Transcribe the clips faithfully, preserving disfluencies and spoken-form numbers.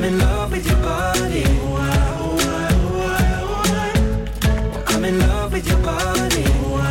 I'm in love with your body. I'm in love with your body.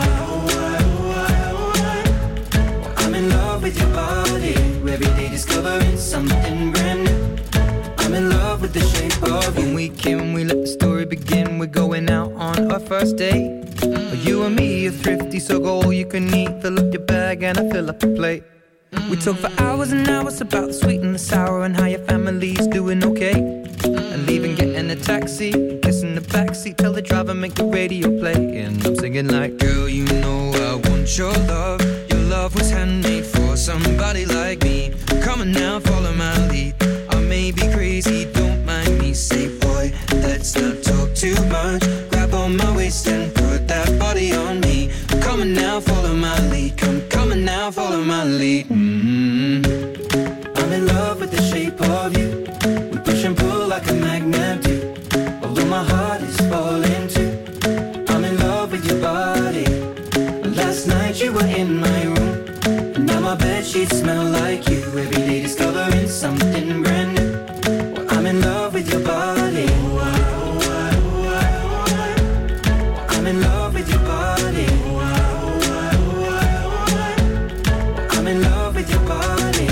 I'm in love with your body. Every day discovering something brand new. I'm in love with the shape of you. When we came, we let the story begin. We're going out on our first date. Mm. You and me are thrifty, so go all you can eat. Fill up your bag and I fill up the plate. Mm. We talk for hours and hours about the sweet and the sour and how your family's doing okay. Mm. And leaving, getting a taxi, kissing the backseat, tell the driver make the radio play. And I'm singing like, girl, you know I want your love. Your love was handmade for somebody like me. Come on now, follow my lead. I may be crazy, don't mind me. Say, boy, let's not talk too much. Grab on my waist and put that body on me. Come on now, follow my lead. Come, come on now, follow my lead. Mm-hmm. I'm in love with the shape of you. We push and pull like a magnet do. Although my heart is falling too. I'm in love with your body. Last night you were in my room, and now my bedsheets smell like you. Every day discovering something brand new. Well, I'm in love with your body. I'm in love with your body. I'm in love with your body.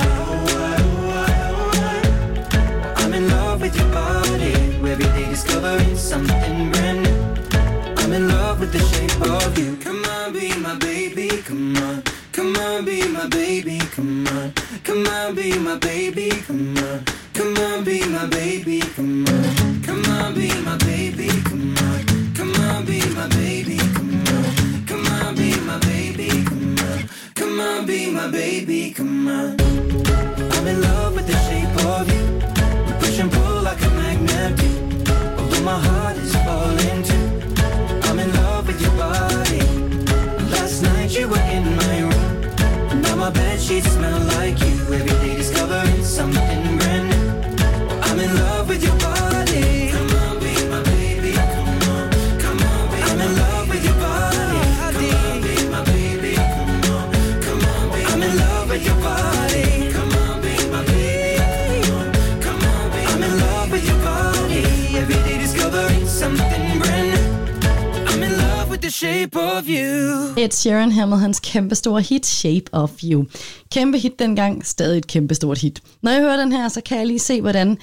I'm in love with your body. Every day discovering something brand new. I'm in love with the shape of you. Come on, be my baby, come on. Come on, be my baby, come on. Come on, be my baby, come on. Come on, be my baby, come on. Come on, be my baby, come on. Come on, be my baby, come on. Come on, be my baby, come on. Come on, be my baby, come on. I'm in love with the shape of you. We push and pull like a magnet do. Although my heart is falling too. I'm in love with your body. Last night you were in my room. Now my bedsheets smell like you. Every day discovering something brand new. I'm in love with your body. Come on, be my baby. Come on, come on, be I'm in love with your body. Come on, be my baby. Come on, come on, be I'm in love with your body. Come on, be my baby. Come on, come on, be I'm in love with your body. Every day discovering something brand new. I'm in love with the shape of you. Ed Sheeran havde med hans kæmpestore hit Shape of You. Kæmpe hit dengang, stadig et kæmpestort hit. Når jeg hører den her, så kan jeg lige se, hvordan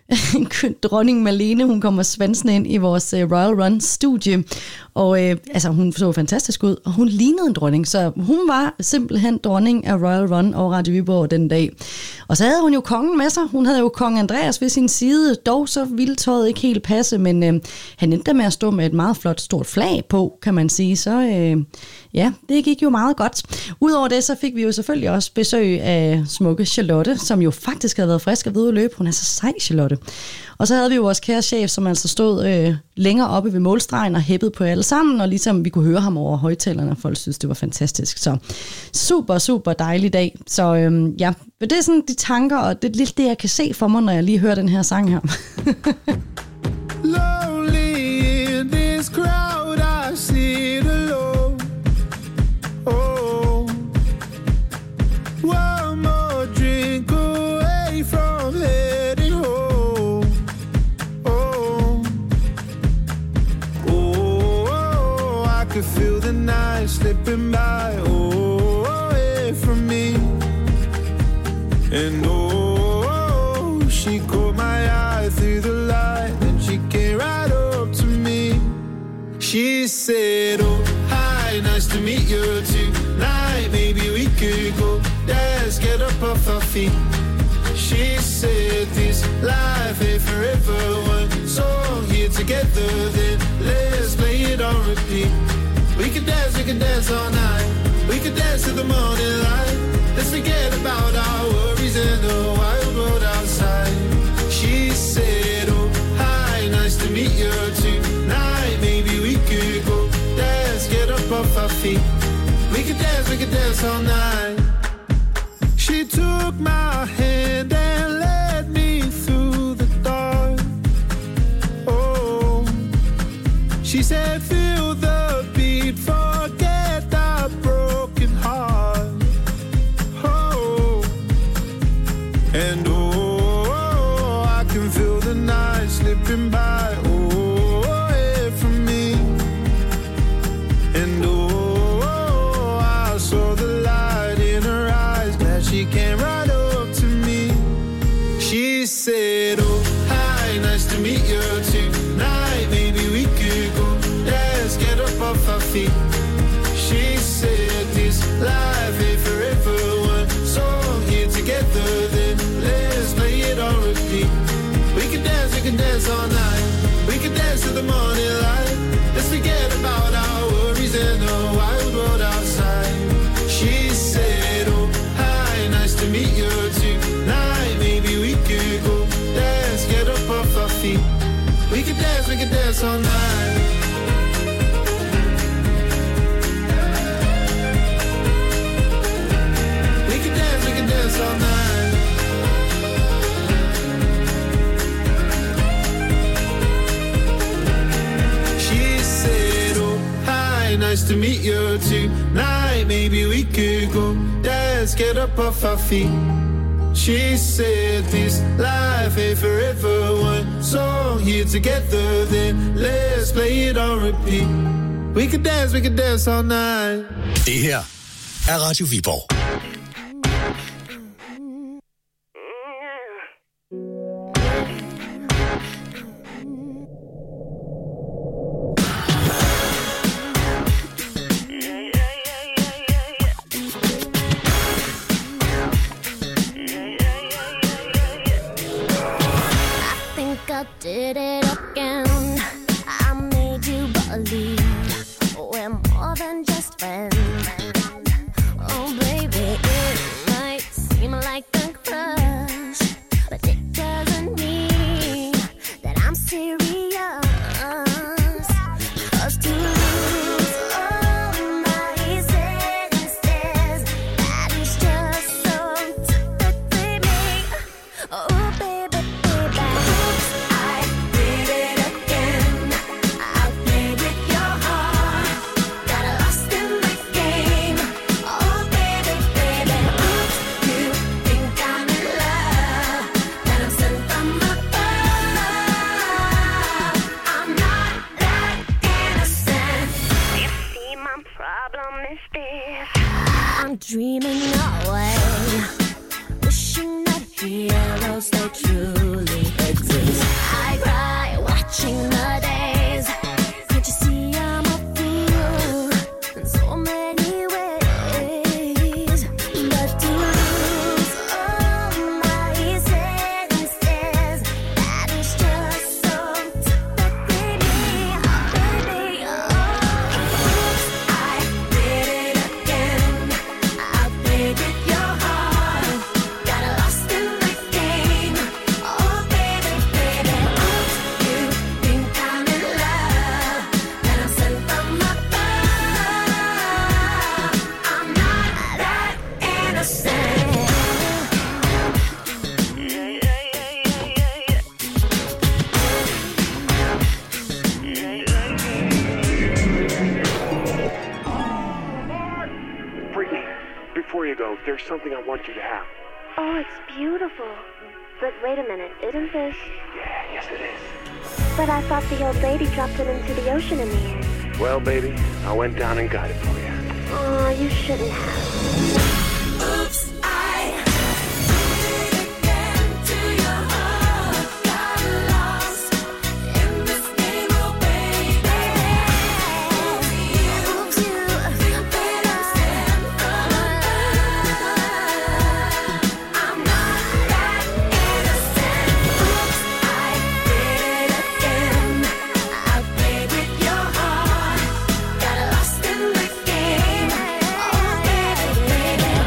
dronning Malene, hun kommer svansende ind i vores uh, Royal Run studie, og øh, altså hun så fantastisk ud, og hun lignede en dronning, så hun var simpelthen dronning af Royal Run og Radio Viborg den dag. Og så havde hun jo kongen med sig, hun havde jo kong Andreas ved sin side, dog så ville tøjet ikke helt passe, men øh, han endte med at stå med et meget flot stort flag på, kan man sige, så øh, ja, det gik jo meget godt. Udover det, så fik vi jo selvfølgelig også besøg af smukke Charlotte, som jo faktisk havde været frisk og ved at løbe, hun er så sej, Charlotte. Og så havde vi jo vores kære chef, som altså stod øh, længere oppe ved målstregen og hæppede på alle sammen, og ligesom vi kunne høre ham over højtalerne, og folk synes, det var fantastisk. Så super, super dejlig dag. Så øh, ja, det er sådan de tanker, og det er lidt det, jeg kan se for mig, når jeg lige hører den her sang her. Lonely in this crowd, I sit alone. Oh, one more drink away from heading home. Oh, oh, I could feel the night slipping by. Oh, away from me. And oh, she caught my eye through the light, and she came right up to me. She said, oh, hi, nice to meet you tonight. Maybe we could go dance, get up off our feet. She said, this life ain't forever. One song here together, then let's play it on repeat. We could dance, we could dance all night. We could dance to the morning light. Let's forget about our worries and the wild world outside. She said, oh, hi, nice to meet you tonight. Maybe we could go dance, get up off our feet. We could dance, we could dance all night. She took my hand and led me through the dark. Oh, she said, feel the beat, forget the broken heart. And oh, I can feel the night slipping by. Oh, away from me. And oh, I saw the light in her eyes. Glad she came right up to me. She said, oh, hi, nice to meet you tonight. Maybe we could go dance, get up off our feet. She said, this life ain't forever. One song here together, then let's play it on repeat. We can dance, we can dance all night. We can dance to the morning light. Let's forget about our worries and the wild world outside. She said, oh, hi, nice to meet you tonight. Maybe we could go dance, get up off our feet. We can dance, we can dance all night. We can dance, we can dance all night. She said, oh, hi, nice to meet you tonight. Maybe we could go dance, get up off our feet. She said, this life ain't forever. One song here together, then let's play it on repeat. We could dance, we could dance all night. Det her er Radio Viborg. Did it again. I made you believe we're more than just friends. Oh baby, it might seem like a crush, but it doesn't mean that I'm serious. 'Cause to lose all my senses, that is just so typically me. Oh baby, baby, oops, I did it again. I played with your heart, got lost in the game. Oh baby, baby, oops, you think I'm in love, that I'm sent from above. I'm not that innocent. You see, my problem is this: I'm dreaming away, wishing that heroes they truly exist. I cry watching the days. Can't you see I'm a fool in so many ways? But to lose all my senses, that is just so typically me. Oh baby, oh, oops, I did it again. I played with your heart, got lost in the game. Oh baby, baby, oops, you think I'm in love, that I'm sent from above. I'm not that innocent. Brittany, before you go, there's something I want you to have. Oh, it's beautiful. But wait a minute, isn't this? Yeah, yes it is. But I thought the old lady dropped it into the ocean in the end. Well, baby, I went down and got it for you. Oh, you shouldn't have. Oops, I did it again to your heart. Got lost in this game, oh baby. Oops, you think that I'm sent from above. I'm not that innocent. Oops, I did it again. I played with your heart, got lost in the game. Oh baby, baby.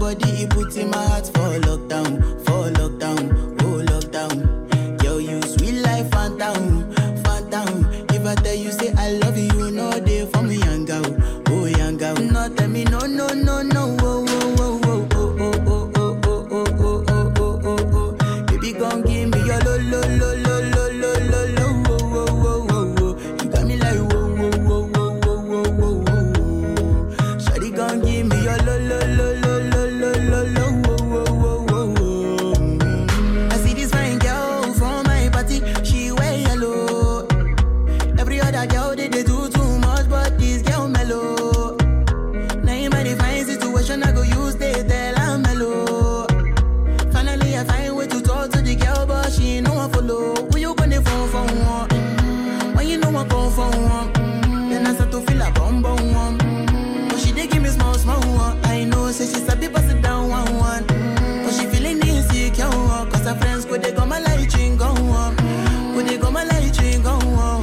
body, it puts in my heart for lockdown, for lockdown, oh lockdown. Yo, you sweet life, phantom, phantom. If I tell you say I love you, no day for me, young girl, oh young girl. No tell me no, no, no, no, oh, oh, oh, oh, oh, oh, oh, oh, oh, oh, oh, oh, oh, oh. Baby, gon' give me your lo, lo, lo, lo, lo, lo, lo, lo, oh, oh, oh, oh, oh. You got me like whoa, whoa, whoa, whoa, whoa, whoa, whoa, whoa. Shawty gon' give me your lo, lo, lo, lo, lo, lo, lo, lo, oh, oh, oh, oh, oh. I see this fine girl from my party, she wear yellow. Every other girl they, they do too much, but this girl mellow. Now in my fine situation, I go use they tell I'm mellow. Finally I find way to talk to the girl, but she ain't no one follow. Who you gonna phone for one? Mm-hmm. When you know I come for one, mm-hmm. Then I start to feel a bum bum one. Mm-hmm. But she dey give me small small one. I know say she sabi pass it down one one. Mm-hmm. But she feeling insecure, cause her friends go they go my light ring go on. Go they go my light ring go on.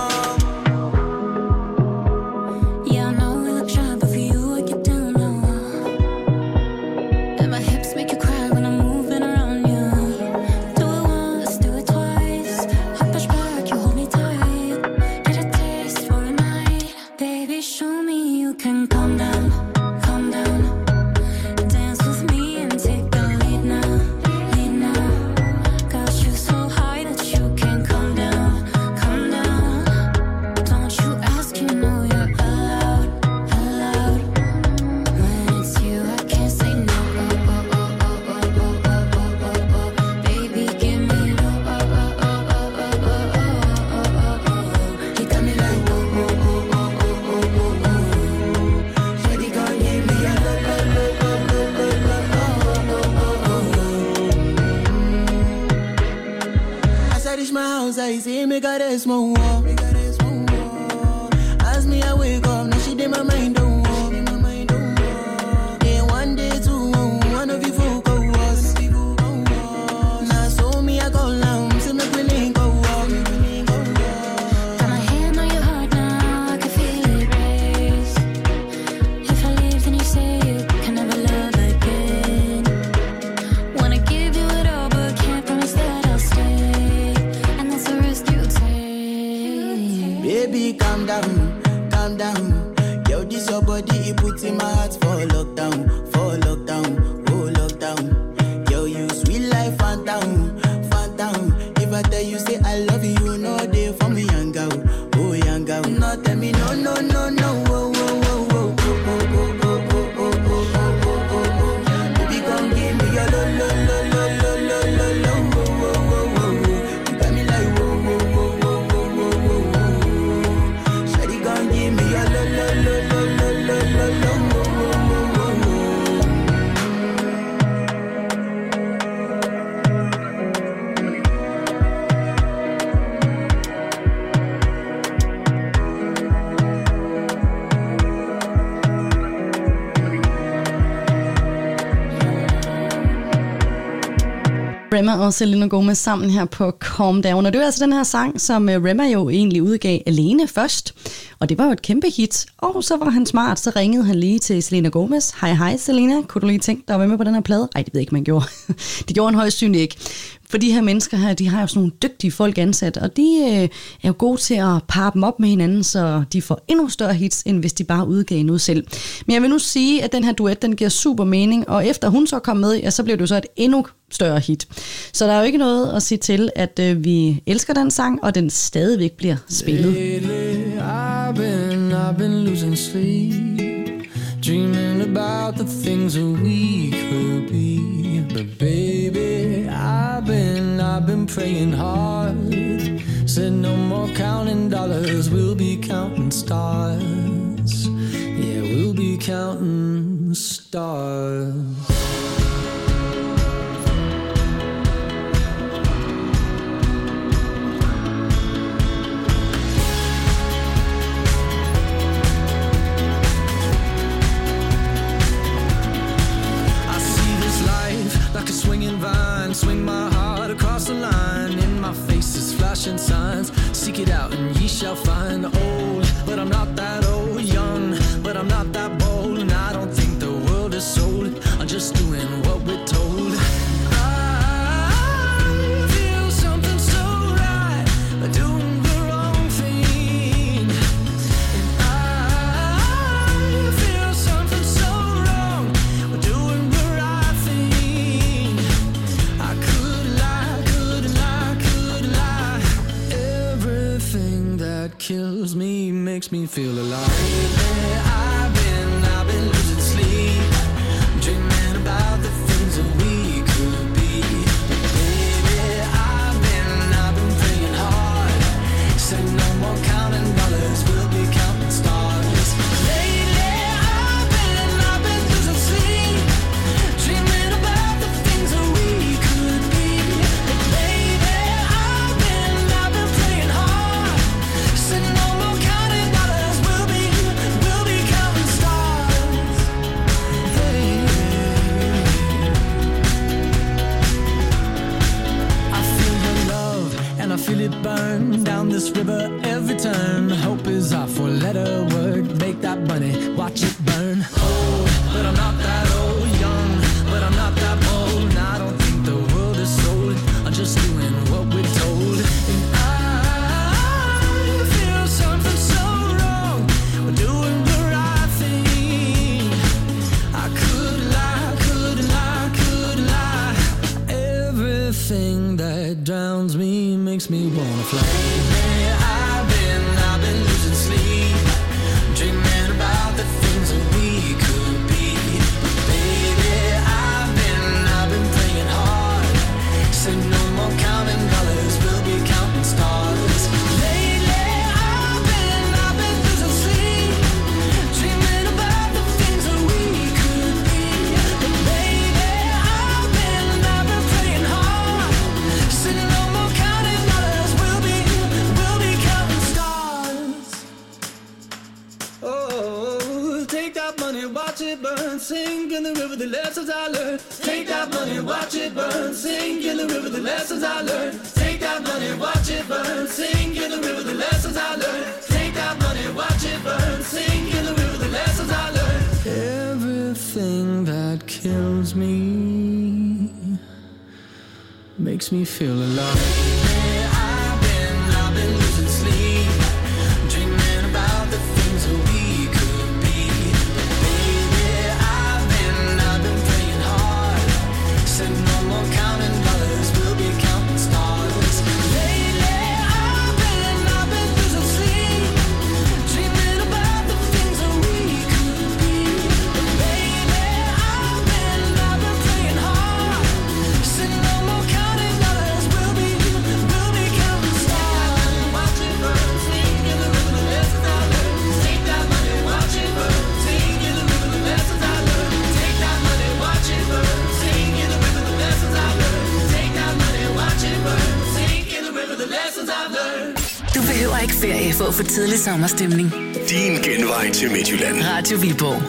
Yeah, I know we look shy, but for you I get down low. And my hips make you cry when I'm moving around you. Do it once, do it twice. I push back, you hold me tight. Get a taste for a night. Baby, show me you can calm down, calm down. Dance with me and take the lead now, lead now. Got you so high that you can't calm down, calm down. Don't you ask, you know you're allowed, allowed. When it's you, I can't say no. Oh, oh, oh, oh, oh, oh, oh, oh, oh, oh. Baby, give me low. Oh, oh, oh, oh, oh, oh, oh, oh, oh, oh. You got me like whoa, whoa, whoa, whoa, whoa, whoa, whoa, whoa. Shawty gon' give me a low, low, low, low, low, low, low, oh, oh, oh, oh. As I reach my house, I see me got a small wall. As me I wake up, now she did my mind don't walk. Then one day two, one of you folk go was. Now so me I go down, see me willing go walk. Got my hand on your heart now, I can feel it race. If I leave, then you say you can never love again. Wanna give you it all, but can't promise that I'll stay. And that's a risk you take. Baby, calm down, calm down. Yo, this your body, it puts in my heart for lockdown, for lockdown, oh lockdown. Yo, you sweet life, phantom, phantom. If I tell you say I love you, no day for me, young girl, oh young girl. No, tell me no, no, no, no, oh, oh, oh, oh, oh, oh, oh, oh, oh, oh, oh, oh, oh, oh. Baby, come give me your lo, lo, lo, lo, lo, lo, lo, lo, oh, oh, oh, oh, oh. You got me like whoa, whoa, whoa, whoa, whoa, whoa, whoa, whoa. Shawty gon' give me your lo, lo, lo, lo, lo, lo, lo, lo, oh, oh, oh, oh, oh. Rema og Selena Gomez sammen her på Calm Down. Og det var altså den her sang, som Rema jo egentlig udgav alene først. Og det var jo et kæmpe hit. Og så var han smart, så ringede han lige til Selena Gomez. Hej hej Selena, kunne du lige tænke dig at være med på den her plade? Ej, det ved jeg ikke, man gjorde. Det gjorde han højst synligt ikke. For de her mennesker her, de har jo sådan nogle dygtige folk ansat, og de øh, er jo gode til at parre dem op med hinanden, så de får endnu større hits, end hvis de bare udgav noget selv. Men jeg vil nu sige, at den her duet, den giver super mening, og efter hun så kom med, ja, så blev det jo så et endnu større hit. Så der er jo ikke noget at sige til, at øh, vi elsker den sang, og den stadigvæk bliver spillet. Lately, I've been, I've been losing sleep, dreaming about the things that we could be. But baby, I've been, I've been praying hard. Said no more counting dollars, we'll be counting stars. Yeah, we'll be counting stars. Like a swinging vine, swing my heart across the line. In my face is flashing signs. Seek it out and ye shall find. Old, but I'm not that old. Young, but I'm not that bold. And I don't think the world is sold. I'm just makes me feel alive. I've been, I've been losing sleep, dreaming about the things that we could be. Baby, I've been, I've been praying hard, said no more counting dollars, we'll be counting stars. Lately, I've been, I've been losing sleep, dreaming about the things that we could be. Baby, I've been, I've been praying hard, said no more counting dollars, we'll be, we'll be counting stars. Hey. I feel the love and I feel it burn down this river every turn. Hope is our four-letter word. Make that money, watch it burn. Old, but I'm not that old. Young, but I'm not that bold. And I don't think the world is sold. I'm just doing what we're told. And I feel something so wrong. We're doing the right thing. I could lie, could lie, could lie. Everything that drowns me makes me wanna fly. I've been, I've been losing sleep, dreaming about the things that we could be. Baby, I've been, I've been praying hard, said no more counting dollars, we'll be counting stars. Lately, I've been, I've been losing sleep, dreaming about the things that we could be. Baby, I've been, I've been praying hard, said no more counting dollars, we'll be, we'll be counting stars. Oh, take that money, watch it burn, sink in the river, the lessons I learned. Take that money, watch it burn, sink in the river, the lessons I learned. Take that money, watch it burn, sink in the river, the lessons I learned. Take that money, watch it burn, sink in the river, the lessons I learned. Everything that kills me makes me feel alive. I've been, I've been losing sleep, dreaming about the things that we could be. Baby, I've been, I've been praying hard, said no more counting dollars, we'll be counting stars. Lately, I've been, I've been losing sleep, dreaming about the things that we could be. Baby, I've been, I've been praying hard, said no more counting dollars, we'll be, we'll be counting stars. Watch it burn, sing in the river, the lessons I learned. Take that money, watch it burn, sing in the river, the lessons I learned. Take that money, watch it burn, sing in the river, the lessons I learned. Take that money, watch it burn, sing in the river, the lessons I learned. Du behøver ikke ferie for at få tidlig sommerstemning. Din genvej til Midtjylland. Radio Viborg.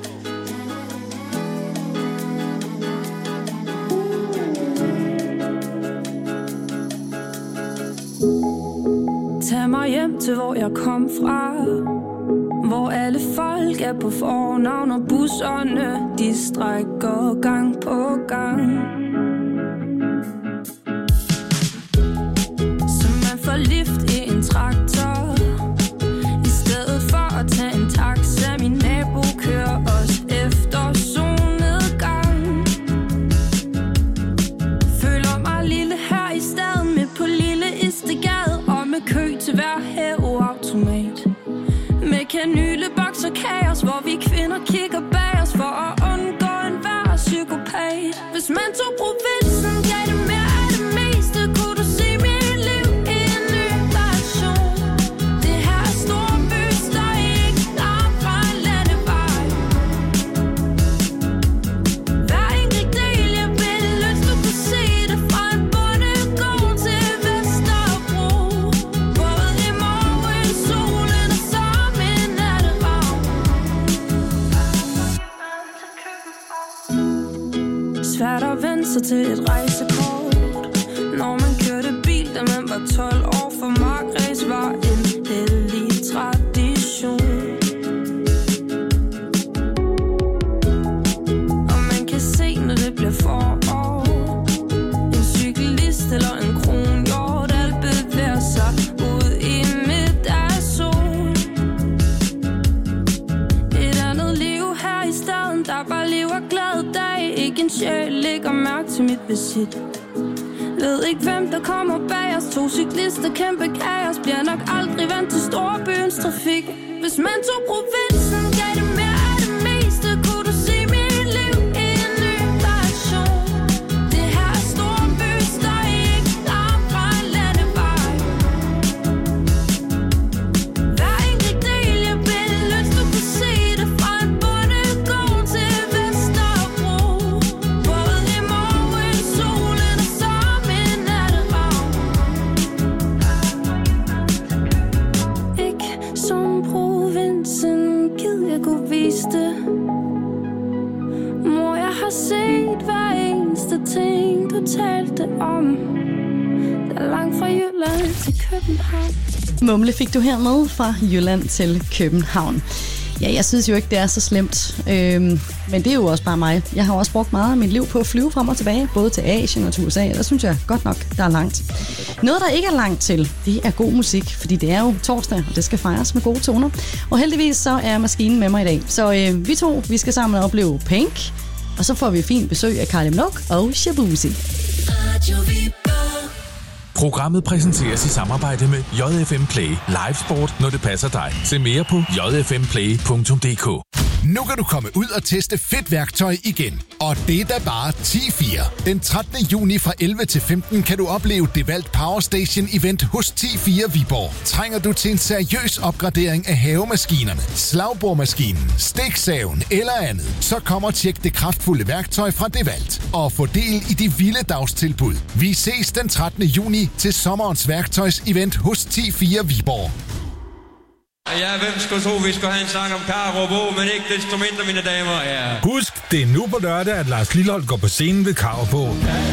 Tag mig hjem til hvor jeg kom fra, hvor alle folk er på fornavn, og busserne de strækker gang på gang. Så man får lift i en traktor, i stedet for at tage en taxa. Min nabo kører os efter solnedgang. Føler mig lille her i staden, midt på lille Istegade, og med kø til hver hæveautomat. Med kanyleboks og kaos, hvor vi kvinder kigger bag os for at undgå enhver psykopat. Hvis man tog provinsen, gav det mere af det meste, kunne du se mit liv i en ny version. Det her er storbys, der ikke er fra en landevej. Hver enkelt del, jeg vil lyst, du kunne se det fra en bondegård til Vesterbro. Både i morgen, solen og som en natteravn. Svært at vende sig til et rejsekort, når man kørte bil, da man var tolv år. For markræs var en hellig tradition. Og man kan se, når det bliver forår, en cyklist eller en kronhjort, alt bevæger sig ud i middagssol. Et andet liv her i staden, der bare lever glad dag. Ikke en sjæl lægger mærke til mit visit. Ved ikke hvem der kommer bag os. To cyklister, kæmpe kaos. Bliver nok aldrig vant til storbyens trafik. Hvis man tog provinsen, gav det mere af det meste. Kunne du se mit liv i en ny version? Det her er storbys, der ikke langt fra en landevej. Hver enkelt del, jeg vil lyst, du kunne se det fra en bondegård til Vesterbro. Både i morgen, solen og som en natteravn. Ikke som provinsen, gid jeg kunne vise det. Mor, jeg har set hver eneste ting, du talte om. Der er langt fra Jylland til København. Mumle fik du hermed fra Jylland til København. Ja, jeg synes jo ikke, det er så slemt, øhm, men det er jo også bare mig. Jeg har også brugt meget af mit liv på at flyve frem og tilbage, både til Asien og til U S A, og der synes jeg godt nok, der er langt. Noget, der ikke er langt til, det er god musik, fordi det er jo torsdag, og det skal fejres med gode toner. Og heldigvis så er maskinen med mig i dag. Så øh, vi to, vi skal sammen opleve Pink, og så får vi fint besøg af Kylie Minogue og Shabuzi. Programmet præsenteres i samarbejde med J F M Play. Live sport, når det passer dig. Se mere på j f m play punktum d k. Nu kan du komme ud og teste fedt værktøj igen. Og det er da bare ti fire. Den trettende juni fra elleve til femten kan du opleve DeWalt Power Station Event hos ti fire Viborg. Trænger du til en seriøs opgradering af havemaskinerne, slagbordmaskinen, stiksaven eller andet, så kom og tjek det kraftfulde værktøj fra DeWalt. Og få del i de vilde dagstilbud. Vi ses den trettende juni til sommerens værktøjsevent hos ti fire Viborg. Ja, hvem skulle tro, vi skulle have en sang om Karup Å, men ikke desto mindre, mine damer. Ja. Husk, det er nu på lørdag, at Lars Lilholt går på scenen ved Karup Å.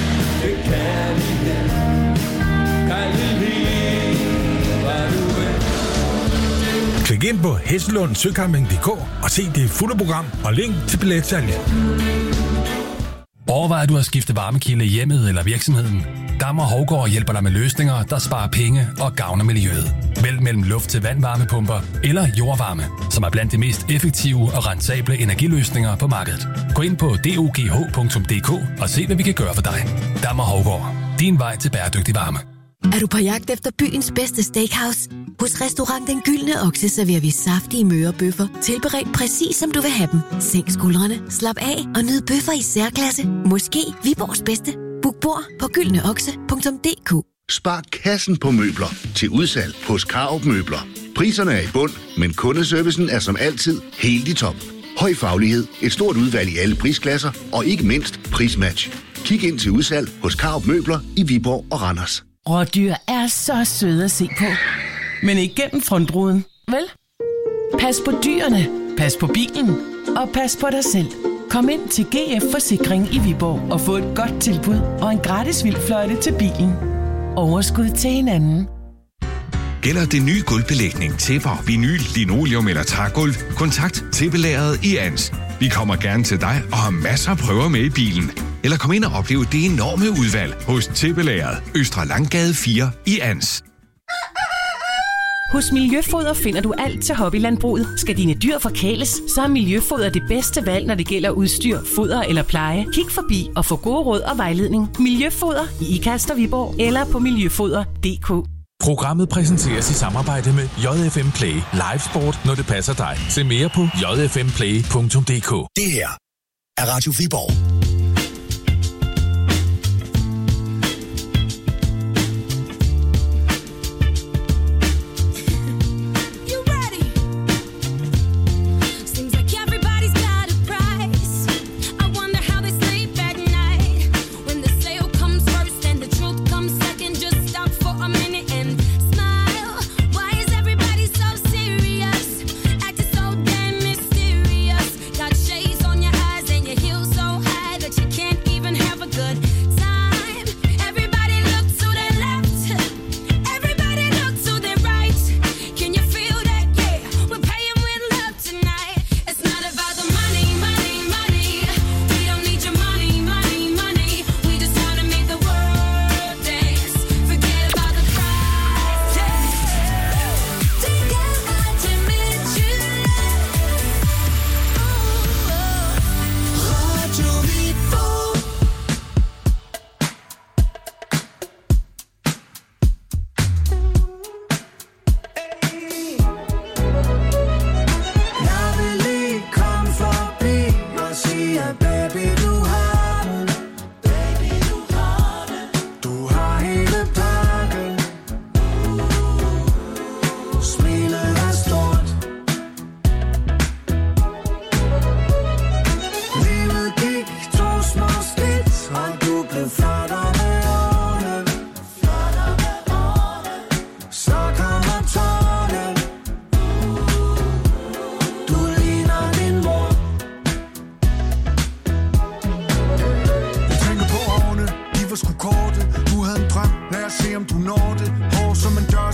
Klik ind på hesselund søcamping punktum d k og se det fulde program og link til billetsalget. Overvej, du har skiftet varmekilde i hjemmet eller virksomheden. Dammer Hovgaard hjælper dig med løsninger, der sparer penge og gavner miljøet. Vælg mellem luft til vandvarmepumper eller jordvarme, som er blandt de mest effektive og rentable energiløsninger på markedet. Gå ind på d o g h punktum d k og se, hvad vi kan gøre for dig. Dammer Hovgaard. Din vej til bæredygtig varme. Er du på jagt efter byens bedste steakhouse? Hos Restaurant Den Gyldne Okse serverer vi saftige mørebøffer, tilberedt præcis som du vil have dem. Sænk skuldrene, slap af og nyd bøffer i særklasse. Måske Viborgs bedste. Book bord på gyldne okse punktum d k. Spar kassen på møbler til udsalg hos Karup Møbler. Priserne er i bund, men kundeservicen er som altid helt i top. Høj faglighed, et stort udvalg i alle prisklasser og ikke mindst prismatch. Kig ind til udsalg hos Karup Møbler i Viborg og Randers. Rådyr er så søde at se på, men ikke gennem frontruden, vel? Pas på dyrene, pas på bilen og pas på dig selv. Kom ind til G F Forsikring i Viborg og få et godt tilbud og en gratis vildfløjte til bilen. Overskud til hinanden. Gælder det nye gulvbelægning, tæpper, vinyl, linoleum eller trægulv? Kontakt Tæppelageret i Ans. Vi kommer gerne til dig og har masser af prøver med i bilen. Eller kom ind og opleve det enorme udvalg hos Tæppelageret, Østre Langgade fire i Ans. Hos Miljøfoder finder du alt til hobbylandbruget. Skal dine dyr forkæles, så er Miljøfoder det bedste valg, når det gælder udstyr, foder eller pleje. Kig forbi og få gode råd og vejledning. Miljøfoder i Ikast og Viborg eller på miljøfoder punktum d k. Programmet præsenteres i samarbejde med J F M Play. Live sport, når det passer dig. Se mere på j f m play punktum d k. Det her er Radio Viborg. So high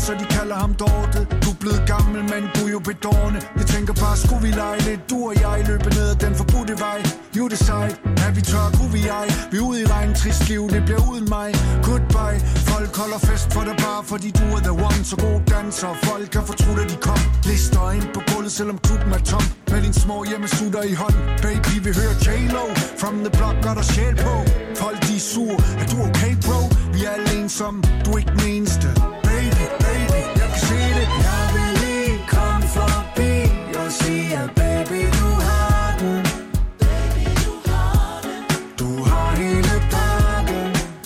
så de kalder ham Dorte. Du er blevet gammel, men du er jo bedårende. Jeg tænker bare, skulle vi lege lidt, du og jeg løbe ned ad den forbudte vej. You decide, er vi tør, kunne vi ej. Vi er ude i regn, trist liv, det bliver uden mig. Goodbye, folk holder fest for dig bare, fordi du er the one. Så god danser, folk kan fortrudt, at de kom. Lister ind på gulvet, selvom klubben er tom. Med din små hjemmesutter i hånd. Baby, vi hører J-Lo, from the block, gør der sjæl på. Folk, de er sur, er du okay, bro? Vi er alle ensomme, du er ikke den eneste. Baby, baby, jeg kan se det. Jeg vil lige komme forbi og sige, at baby, du har den. Baby, du har den. Du har hele pakken.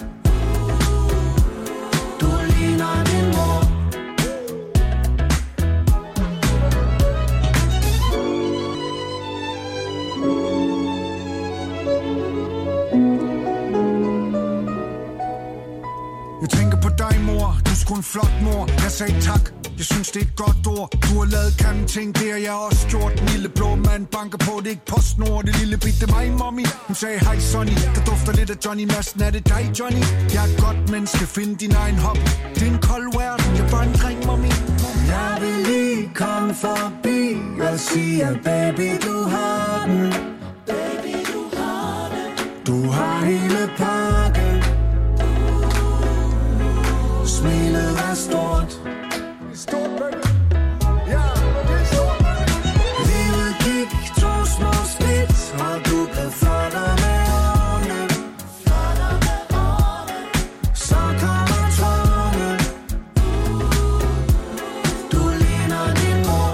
Du ligner din mor. Jeg tænker på dig, mor. Du er sgu en flot mor. Jeg sagde tak. Jeg synes, det er et godt ord. Du har lavet grimme ting, det har jeg også gjort. Den lille blå mand banker på, det er ikke PostNord. Det lille bit, det er mig, mommy. Hun sagde, hej Sonny, der dufter lidt af Johnny Madsen. Er det dig, Johnny? Jeg er et godt menneske, find din egen hobby. Det er en kold verden, jeg er bare en dreng, mommy. Jeg vil lige komme forbi og sige, at baby, du har den. Baby, du har den. Du har hele pakken. Smilet er stort. Stort, baby. Ja, det er stort, baby. Livet gik to små skridt, og du blev flottere med årene. Flottere med årene. Så kommer tårne. Du ligner din mor.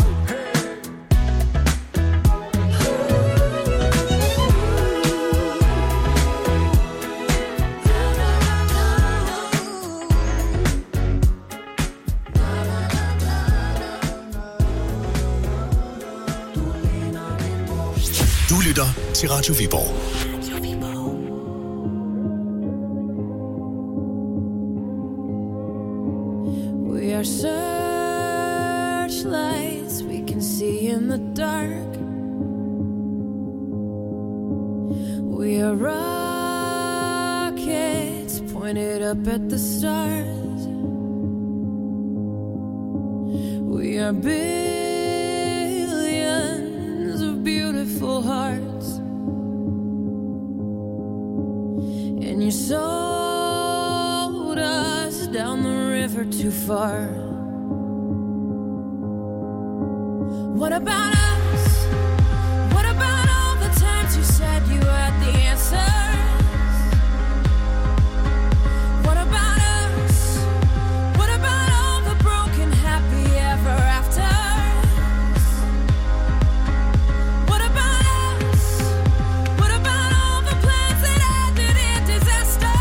Du lytter til Radio Viborg. We are searchlights we can see in the dark. We are rockets pointed up at the stars. We are billions of beautiful hearts. And you sold us down the river too far. What about us? What about all the times you said you had the answers? What about us? What about all the broken happy ever afters? What about us? What about all the plans that ended in disaster?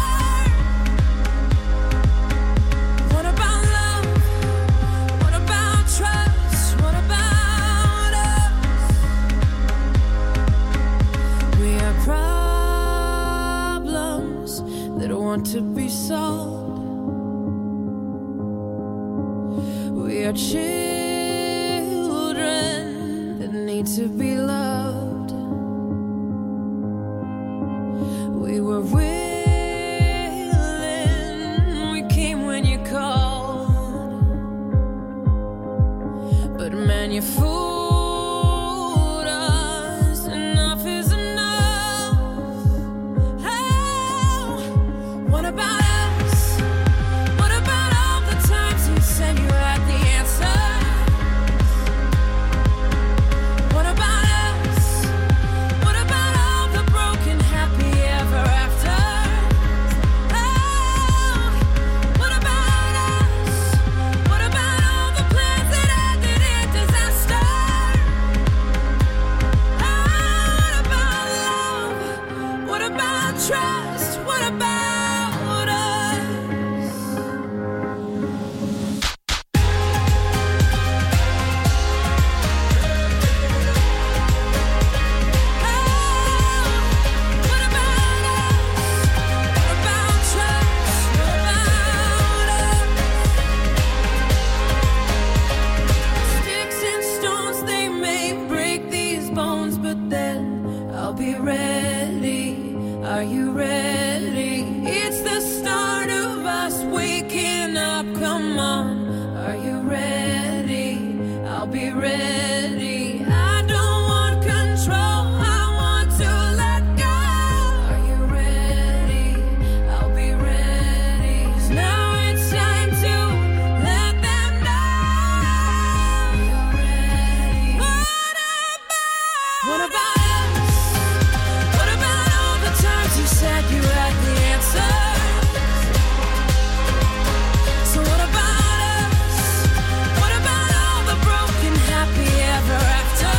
What about love? What about trust? What about us? We are problems that want to be solved. We are children that need to be loved. We were willing, we came when you called. But man, you fooled us. Enough is enough. Oh, what about us? What about all the times you said you had the answer? What about us? What about all the broken happy ever after? Oh, what about us? What about all the plans that ended in disaster? Oh, what about love? What about trust? What about us? What about us? What about trust? What about us? Sticks and stones, they may break these bones, but then I'll be ready. Are you ready? It's the start of us waking up. Come on, are What about us? What about all the times you said you had the answer? So what about us? What about all the broken happy ever after?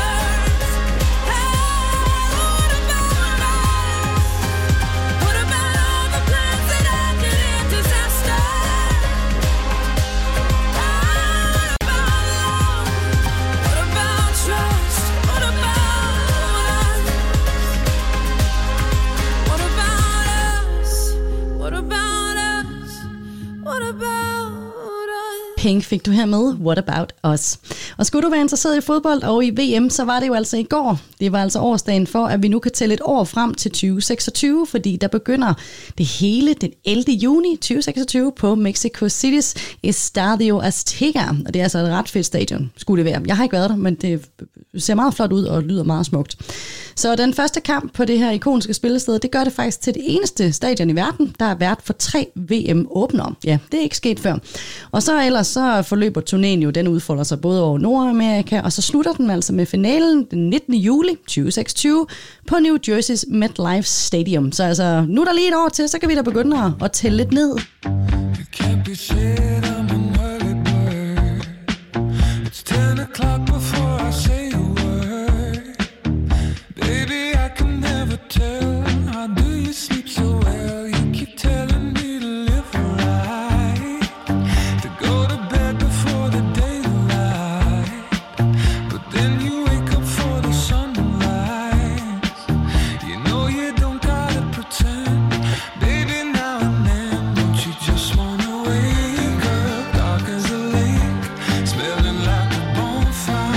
Pink fik du her med What About Us. Og skulle du være interesseret i fodbold og i V M, så var det jo altså i går. Det var altså årsdagen for, at vi nu kan tælle et år frem til tyve seksogtyve, fordi der begynder det hele den ellevte juni tyve seksogtyve på Mexico City's Estadio Azteca. Og det er altså et ret fedt stadion, skulle det være. Jeg har ikke været der, men det ser meget flot ud og lyder meget smukt. Så den første kamp på det her ikoniske spillested, det gør det faktisk til det eneste stadion i verden, der er vært for tre V M-åbnere. Ja, det er ikke sket før. Og så ellers så forløber turnéen jo, den udfolder sig både over Nordamerika, og så slutter den altså med finalen den nittende juli tyve seksogtyve på New Jersey's MetLife Stadium. Så altså, nu er der lige et år til, så kan vi da begynde at, at tælle lidt ned. Fire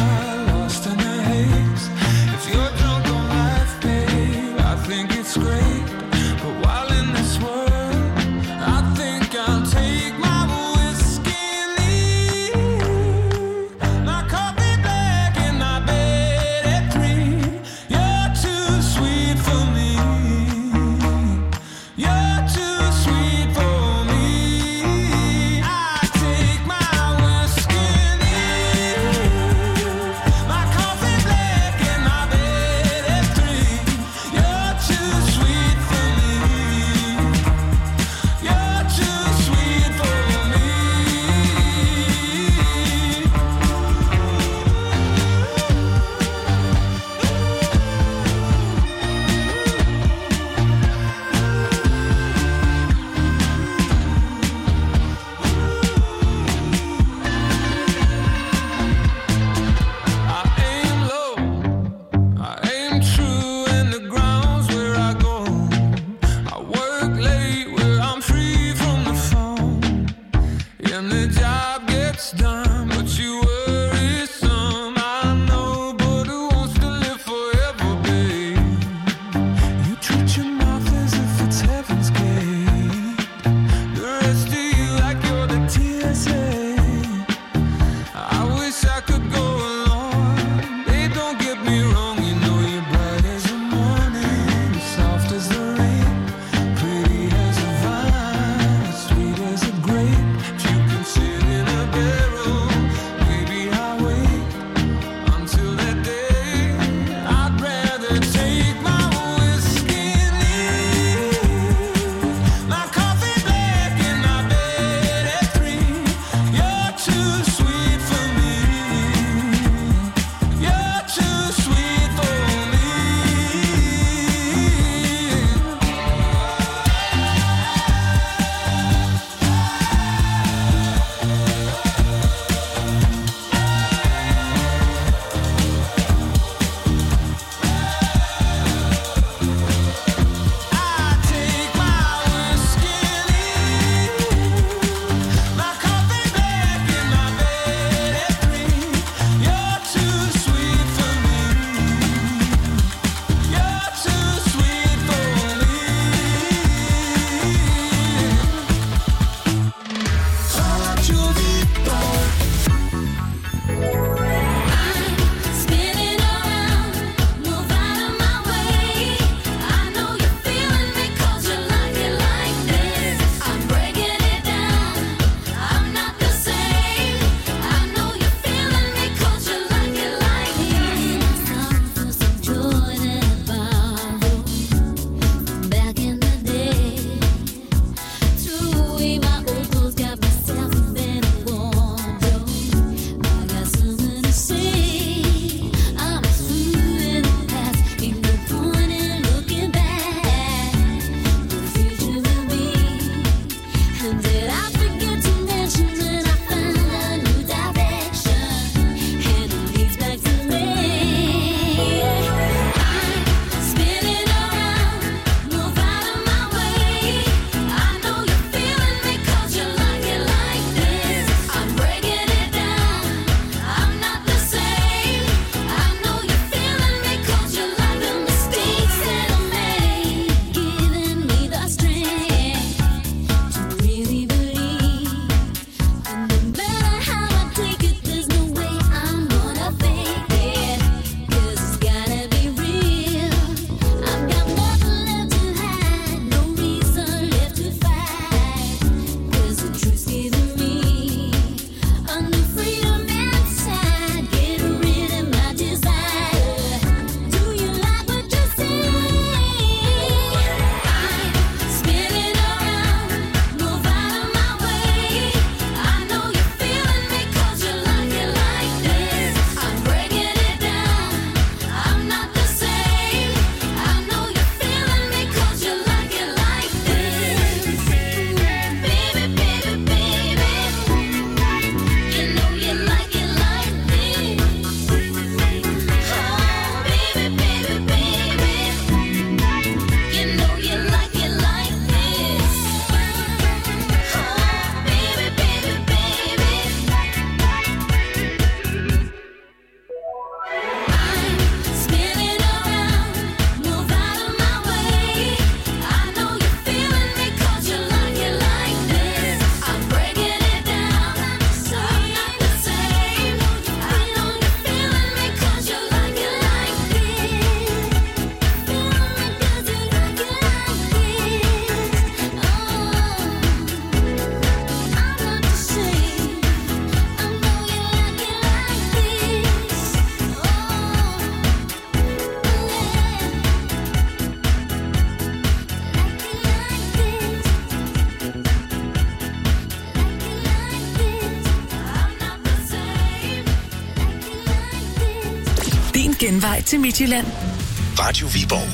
vej til Midtjylland. Radio Viborg.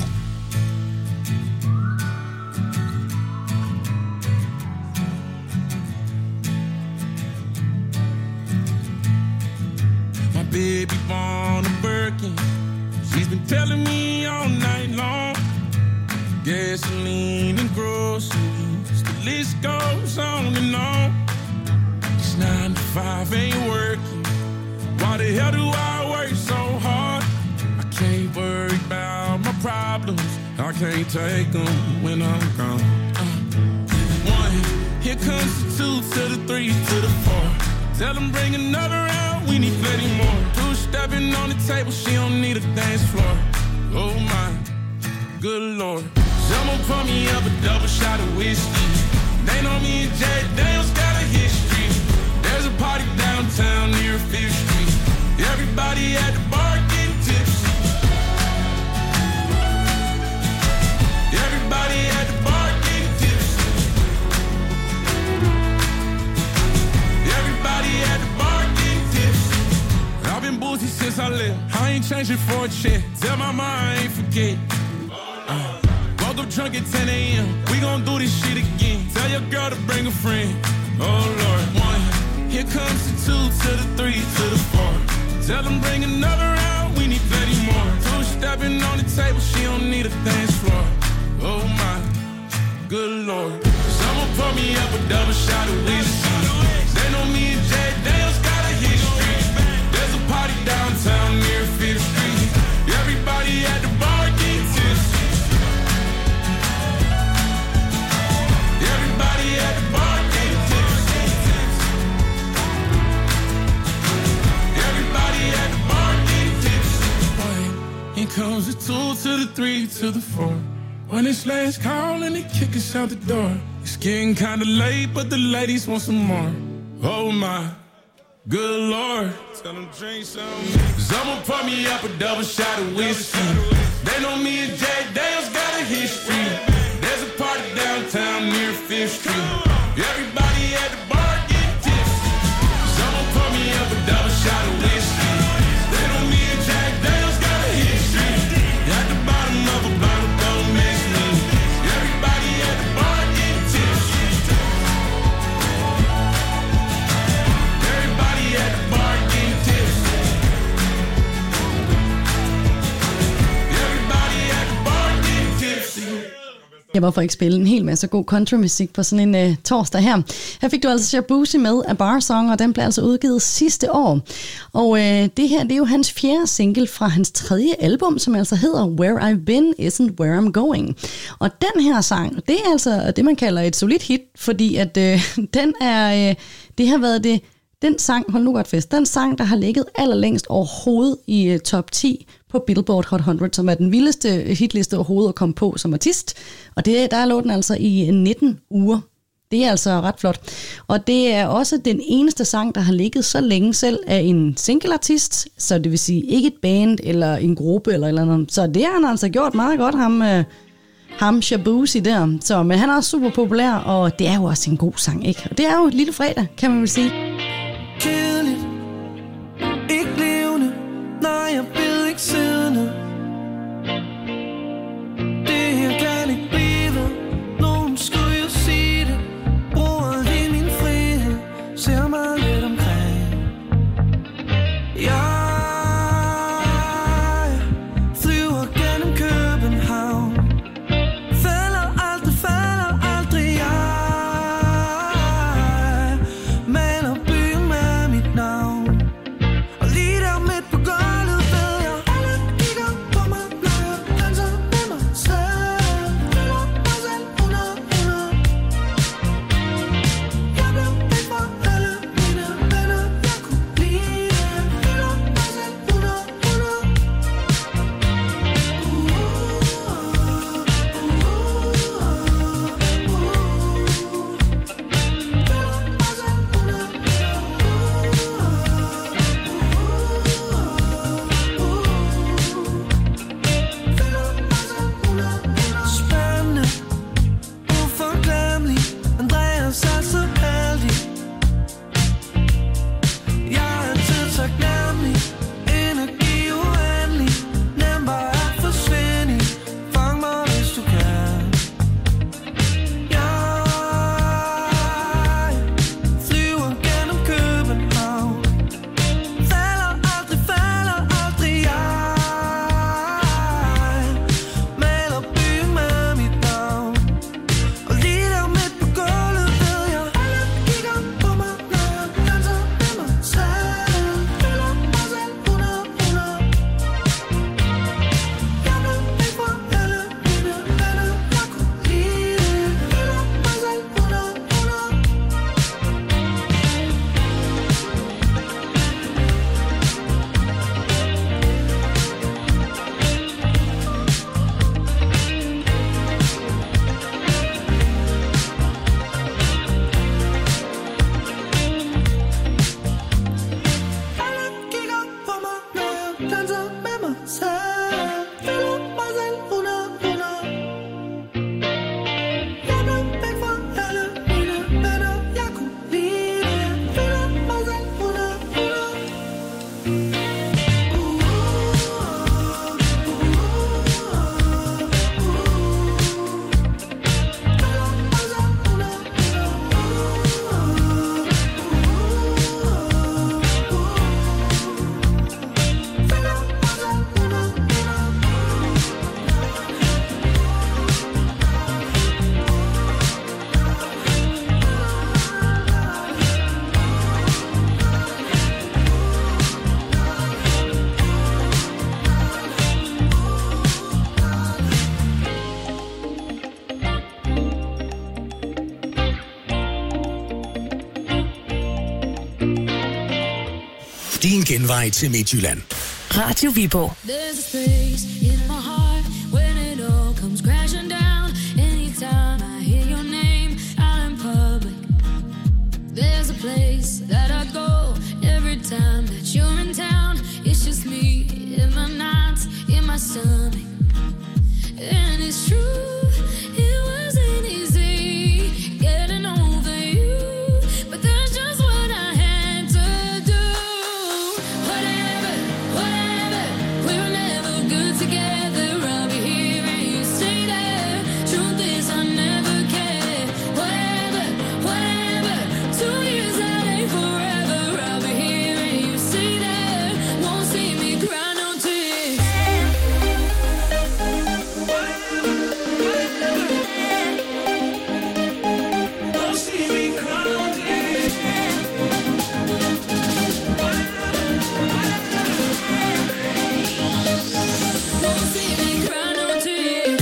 My baby born a Birkin. She's been telling me all night long. Gasoline and groceries, the list goes on and on. It's nine to five, ain't working. Why the hell do I work so hard? I can't worry about my problems. I can't take them when I'm gone. Uh, one, here comes the two to the three to the four. Tell them bring another round, we need plenty more. Two stepping on the table, she don't need a dance floor. Oh my, good lord. Someone pour me up a double shot of whiskey. They know me and Jay Daniels got a history. There's a party downtown near Fifth Street. Everybody at the bar getting tipsy. Everybody at the bar getting tipsy. Everybody at the bar getting tipsy. I've been boozy since I left. I ain't changing for a check. Tell my mom I ain't forget. Uh. Woke up drunk at ten a.m. We gon' do this shit again. Tell your girl to bring a friend. Oh Lord, one. Here comes the two to the three to the four. Tell them bring another round. We need plenty more. Two stepping on the table. She don't need a dance floor. Oh my, good lord. Someone pour me up a double shot of whiskey. They know me and Jay Daniels got a history. There's a party downtown near Fifth Street. Everybody at the bar getting tipsy. Everybody at the bar getting tipsy. Everybody at the bar getting tipsy. One, here comes the two to the three to the four. When it's last call and they kick us out the door. It's getting kinda late, but the ladies want some more. Oh my, good lord. Tell them drink some. Someone pour me up a double shot of whiskey. They know me and Jay Daniels got a history. There's a party downtown near Fifth Street. Everybody at the bar getting tipsy. Someone pour me up a double shot of whiskey. They know me and Jack Daniels got a history. At the bottom of a bottle, don't mess me. Everybody at the bar getting tipsy. Everybody at the bar getting tipsy. Everybody at the bar getting tipsy. Ja, hvorfor ikke spille en hel masse god countrymusik på sådan en uh, torsdag her. Her fik du altså Shabuzi med A Bar Song, og den blev altså udgivet sidste år. Og uh, det her, det er jo hans fjerde single fra hans tredje album, som altså hedder Where I've Been Isn't Where I'm Going. Og den her sang, det er altså det, man kalder et solidt hit, fordi at uh, den er, uh, det har været det, den sang, hold nu godt fest, den sang, der har ligget allerlængst overhovedet i uh, top ti på Billboard Hot hundrede, som er den vildeste hitliste overhovedet at komme på som artist. Og det, der lå den altså i nitten uger. Det er altså ret flot. Og det er også den eneste sang, der har ligget så længe selv af en single-artist, så det vil sige ikke et band eller en gruppe eller eller andet. Så det har han altså gjort meget godt, ham, ham Shabuzi der. Så, men han er også super populær, og det er jo også en god sang, ikke? Og det er jo et lille fredag, kan man vel sige. Kedeligt, ikke levende, nej, jeg vil ikke siddende. Det her kan ikke blive, nogen skulle jo sige det. Bruger i min frihed, ser mig lidt omkring. Jeg flyver gennem København, falder aldrig, falder aldrig. Jeg maler byen med mit navn. Din genvej til Midtjylland. Radio Viborg. There's a space in my heart when it all comes crashing down. Anytime I hear your name out in public, there's a place that I go every time that you're in town. It's just me in my nights, in my stomach, and it's true. It wasn't easy getting over you, but that's just what I had to do. Whatever, whatever, we were never good together. I'll be here and you stay there. Truth is I never cared. Whatever, whatever, two years that ain't forever. I'll be here and you stay there. Won't see me cry no tears. Won't see me cry no tears. Won't see me cry no tears.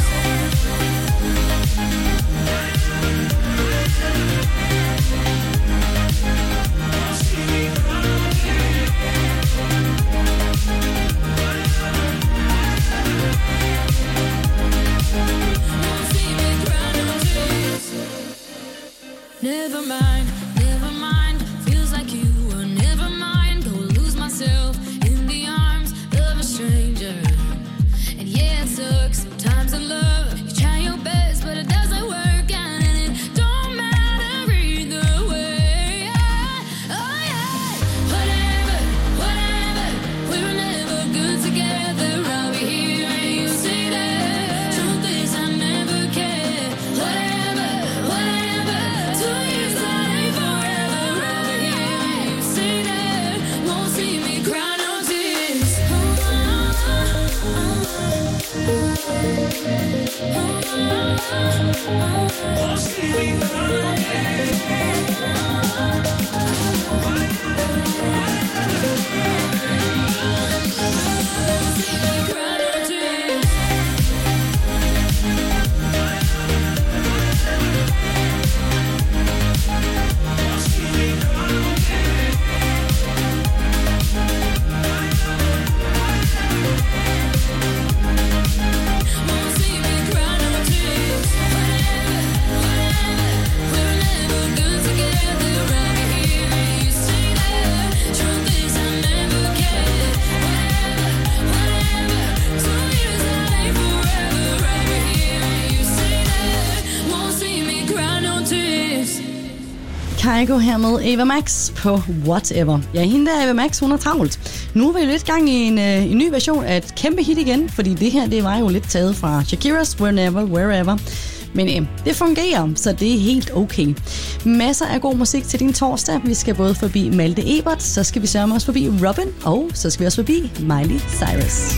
Never mind, never mind. Feels like you were never mine. Go lose myself in the arms of a stranger. And yeah, it sucks sometimes in love. You try your best, but it doesn't work out, and it don't matter either way. Oh yeah, whatever, whatever. We were never good together. I'll be here and you stay there. Truth is I never cared. Whatever, whatever. Two years that ain't forever. I'll be here and you stay there. Won't see me cry no tears. Won't see me cry no Kygo her med Ava Max på Whatever. Ja, hende der Ava Max, hun er travlt. Nu er vi lidt gang i en, øh, en ny version af et kæmpe hit igen, fordi det her, det var jo lidt taget fra Shakira's Whenever, Wherever. Men øh, det fungerer, så det er helt okay. Masser af god musik til din torsdag. Vi skal både forbi Malte Ebert, så skal vi sørge os forbi Robin, og så skal vi også forbi Miley Cyrus.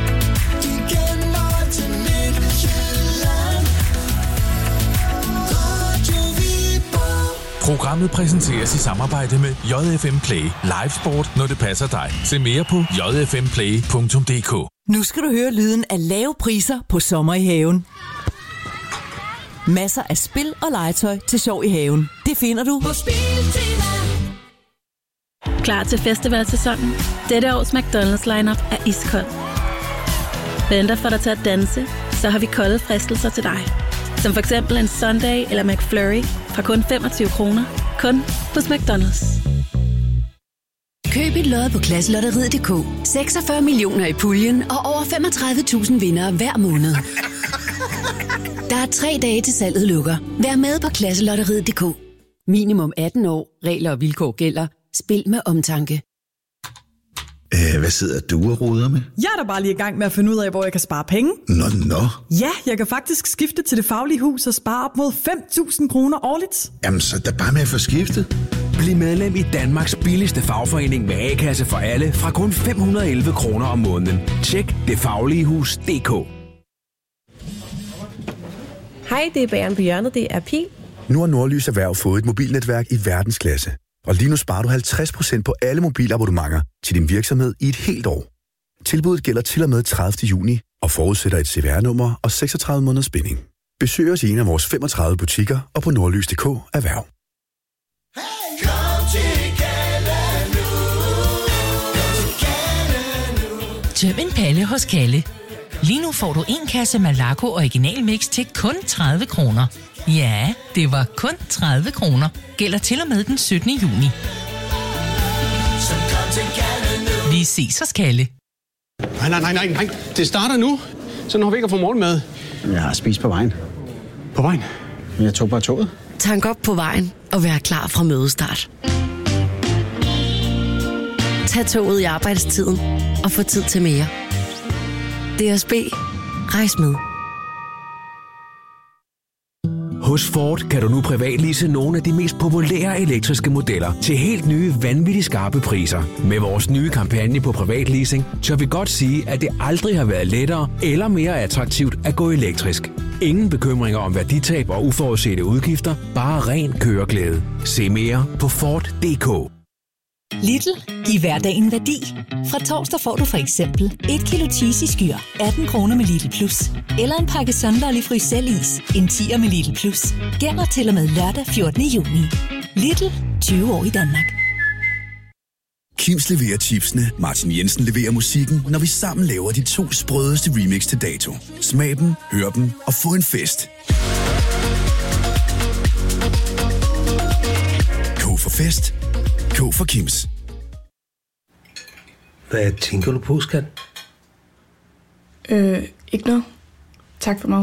Programmet præsenteres i samarbejde med J F M Play. Live sport, når det passer dig. Se mere på j f m play punktum d k. Nu skal du høre lyden af lave priser på sommer i haven. Masser af spil og legetøj til sjov i haven. Det finder du på Spiltema. Klar til festivalsæsonen? Dette års McDonald's lineup er iskold. Venter for dig til at danse, så har vi kolde fristelser til dig. Som for eksempel en Sunday eller McFlurry fra kun femogtyve kroner. Kun hos McDonald's. Køb et lod på Klasselotteriet punktum d k. seksogfyrre millioner i puljen og over femogtredive tusind vindere hver måned. Der er tre dage til salget lukker. Vær med på Klasselotteriet punktum d k. Minimum atten år. Regler og vilkår gælder. Spil med omtanke. Æh, hvad sidder du og roder med? Jeg er da bare lige i gang med at finde ud af, hvor jeg kan spare penge. Nå, nå. Ja, jeg kan faktisk skifte til Det Faglige Hus og spare op mod fem tusind kroner årligt. Jamen, så er der bare med at få skiftet. Bliv medlem i Danmarks billigste fagforening med A-kasse for alle fra kun fem hundrede og elleve kroner om måneden. Tjek det faglige hus punktum d k. Hej, det er Bageren på hjørnet. Det er Pil. Nu har Nordlys Erhverv fået et mobilnetværk i verdensklasse. Og lige nu sparer du halvtreds procent på alle mobilabonnementer til din virksomhed i et helt år. Tilbuddet gælder til og med tredivte juni og forudsætter et C V R-nummer og seksogtredive måneders binding. Besøg os i en af vores femogtredive butikker og på nordlys punktum d k erhverv. Kom til Gala nu. Tøm en palle hos Kalle. Lige nu får du en kasse Malaco Original Mix til kun tredive kroner. Ja, det var kun tredive kroner. Gælder til og med den syttende juni. Vi ses hos Kalle. Nej, nej, nej, nej, nej. Det starter nu. Så når vi ikke har fået morgenmad. Jeg har spist på vejen. På vejen? Jeg tog bare toget. Tank op på vejen og vær klar fra mødestart. Tag toget i arbejdstiden og få tid til mere. D S B. Rejs med. Hos Ford kan du nu privatlease nogle af de mest populære elektriske modeller til helt nye, vanvittigt skarpe priser. Med vores nye kampagne på privatleasing, tør vi godt sige, at det aldrig har været lettere eller mere attraktivt at gå elektrisk. Ingen bekymringer om værditab og uforudsete udgifter, bare ren køreglæde. Se mere på Ford punktum d k. Lidl. Giv hverdagen værdi. Fra torsdag får du for eksempel et kilo cheese i skyr, atten kroner med Lidl Plus. Eller en pakke Sunlolly Frysellis, en tier med Lidl Plus. Gælder til og med lørdag fjortende juni. Lidl. tyve år i Danmark. Kims leverer chipsene, Martin Jensen leverer musikken, når vi sammen laver de to sprødeste remix til dato. Smag dem, hør dem og få en fest. K for fest. K for Kims. Hvad tænker du på, skat? Øh, ikke noget. Tak for mig.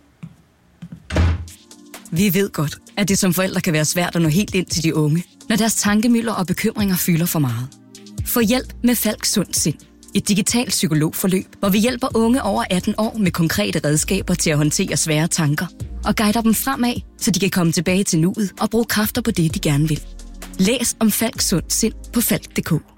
Vi ved godt, at det som forældre kan være svært at nå helt ind til de unge, når deres tankemylder og bekymringer fylder for meget. Få hjælp med Falk Sund Sind. Et digitalt psykologforløb, hvor vi hjælper unge over atten år med konkrete redskaber til at håndtere svære tanker og guider dem fremad, så de kan komme tilbage til nuet og bruge kræfter på det, de gerne vil. Læs om Falk Sund Sind på falk punktum d k.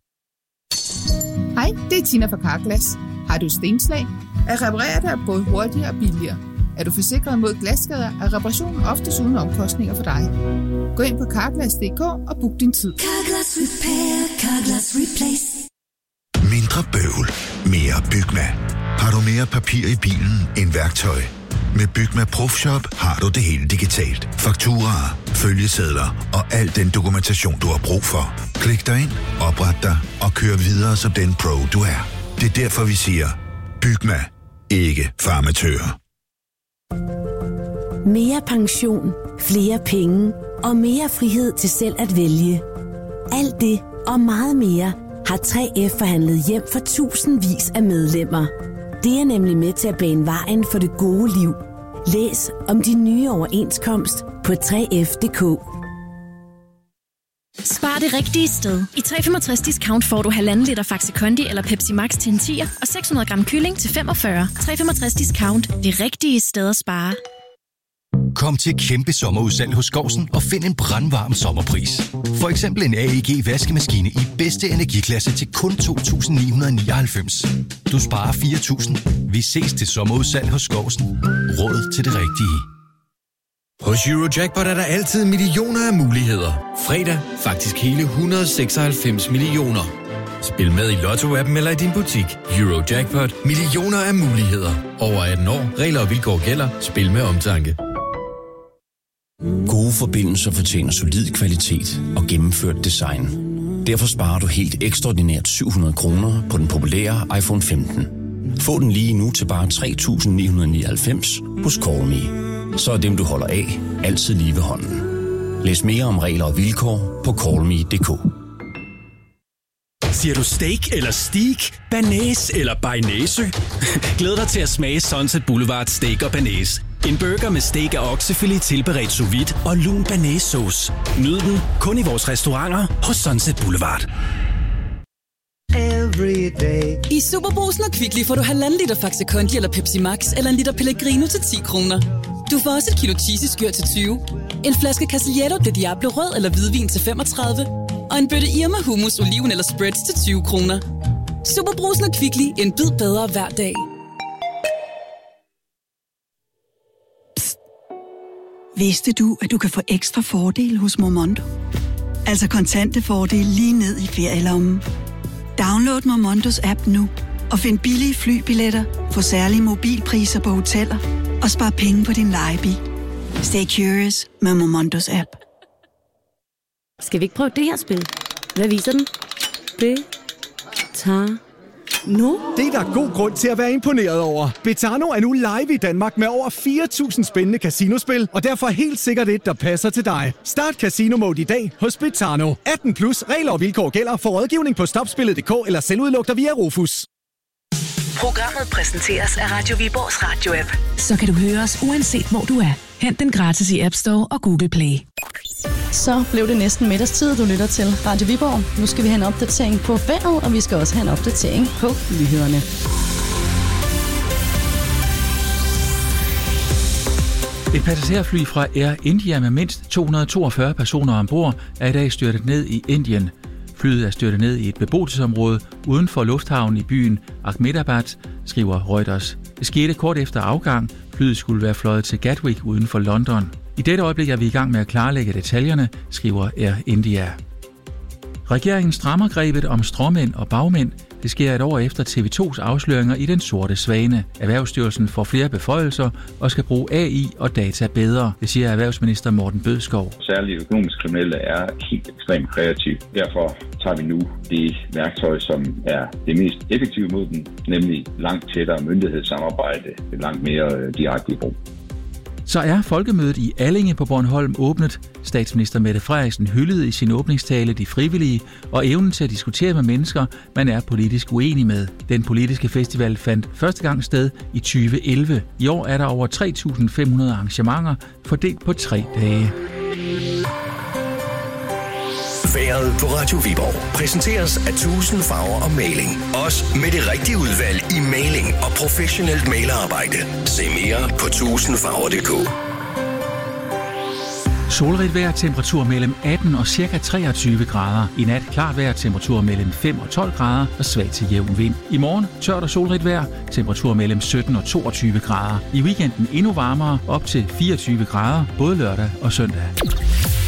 Hej, det er Tina fra Carglass. Har du stenslag? At reparere det er både hurtigere og billigere. Er du forsikret mod glasskader, er reparationen oftest uden omkostninger for dig. Gå ind på carglass punktum d k og book din tid. Carglass Repair, Carglass Replace. Mindre bøvl, mere Bygma. Har du mere papir i bilen end værktøj? Med Bygma Profshop har du det hele digitalt. Fakturaer, følgesedler og al den dokumentation, du har brug for. Klik dig ind, opret dig og kør videre som den pro, du er. Det er derfor, vi siger, Bygma, ikke farmatører. Mere pension, flere penge og mere frihed til selv at vælge. Alt det og meget mere har tre F forhandlet hjem for tusindvis af medlemmer. Det er nemlig med til at bane vejen for det gode liv. Læs om de nye overenskomst på tre F punktum d k. Spar det rigtige sted. I tre komma femogtres discount får du halvanden liter Faxi Kondi eller Pepsi Max til en tier og seks hundrede gram kylling til femogfyrre. tre komma femogtres discount. Det rigtige sted at spare. Kom til kæmpe sommerudsalg hos Skovsen og find en brandvarm sommerpris. For eksempel en A E G vaskemaskine i bedste energiklasse til kun to tusind ni hundrede nioghalvfems. Du sparer fire tusind. Vi ses til sommerudsalg hos Skovsen. Råd til det rigtige. Hos Eurojackpot er der altid millioner af muligheder. Fredag faktisk hele et hundrede og seksoghalvfems millioner. Spil med i Lotto-appen eller i din butik. Eurojackpot. Millioner af muligheder. Over atten år. Regler og vilkår gælder. Spil med omtanke. Gode forbindelser fortjener solid kvalitet og gennemført design. Derfor sparer du helt ekstraordinært syv hundrede kroner på den populære iPhone femten. Få den lige nu til bare tre tusind ni hundrede nioghalvfems hos Callme. Så er dem, du holder af, altid lige ved hånden. Læs mere om regler og vilkår på callme punktum d k. Siger du steak eller steak, banæs eller bearnaise? Glæd dig til at smage Sunset Boulevard Steak og Banæs. En burger med steak af oksefilet tilberedt sous vide og lun banæssauce. Nyd den kun i vores restauranter hos Sunset Boulevard. I Superbrugsen og Kvickly får du halvanden liter Faxi Kondi eller Pepsi Max eller en liter Pellegrino til ti kroner. Du får også et kilo cheese skyr til tyve, en flaske Casillato de Diablo rød eller hvidvin til femogtredive og en bøtte Irma hummus, oliven eller spreads til tyve kroner. Superbrugsen og Kvickly, en bid bedre hver dag. Psst. Vidste du, at du kan få ekstra fordel hos Momondo? Altså kontante fordel lige ned i ferielommen. Download Momondos app nu og find billige flybilletter, få særlige mobilpriser på hoteller og spar penge på din lejebil. Stay curious med Momondos app. Skal vi ikke prøve det her spil? Hvad viser den? Det tager Nu? Det er der god grund til at være imponeret over. Betano er nu live i Danmark med over fire tusind spændende casinospil, og derfor helt sikkert et, der passer til dig. Start Casino Mode i dag hos Betano. atten plus regler og vilkår gælder. For rådgivning på stopspillet punktum d k eller selvudlugter via Rufus. Programmet præsenteres af Radio Viborgs radio-app. Så kan du høre os uanset hvor du er. Hent den gratis i App Store og Google Play. Så blev det næsten middagstid, du lytter til Radio Viborg. Nu skal vi have en opdatering på vejret, og vi skal også have en opdatering på nyhederne. Et passagerfly fra Air India med mindst to hundrede og toogfyrre personer ombord er i dag styrtet ned i Indien. Flyet er styrtet ned i et beboelsesområde uden for lufthavnen i byen Ahmedabad, skriver Reuters. Det skete kort efter afgang. Flyet skulle være fløjet til Gatwick uden for London. I dette øjeblik er vi i gang med at klarlægge detaljerne, skriver Air India. Regeringen strammer grebet om stråmænd og bagmænd. Det sker et år efter T V to's afsløringer i Den Sorte Svane. Erhvervsstyrelsen får flere beføjelser og skal bruge A I og data bedre, det siger erhvervsminister Morten Bødskov. Særligt økonomisk kriminelle er helt ekstremt kreative. Derfor tager vi nu det værktøj, som er det mest effektive mod dem, nemlig langt tættere myndighedssamarbejde, langt mere direkte i brug. Så er folkemødet i Allinge på Bornholm åbnet. Statsminister Mette Frederiksen hyldede i sin åbningstale de frivillige og evnen til at diskutere med mennesker, man er politisk uenig med. Den politiske festival fandt første gang sted i tyve elleve. I år er der over tre tusind fem hundrede arrangementer fordelt på tre dage. Vejret på Radio Viborg præsenteres af tusind farver og maling. Også med det rigtige udvalg i maling og professionelt malerarbejde. Se mere på tusind farver punktum d k. Solrigt vejr, temperatur mellem atten og cirka treogtyve grader. I nat klart vejr, temperatur mellem fem og tolv grader og svag til jævn vind. I morgen tørt og solrigt vejr, temperatur mellem sytten og toogtyve grader. I weekenden endnu varmere, op til fireogtyve grader, både lørdag og søndag.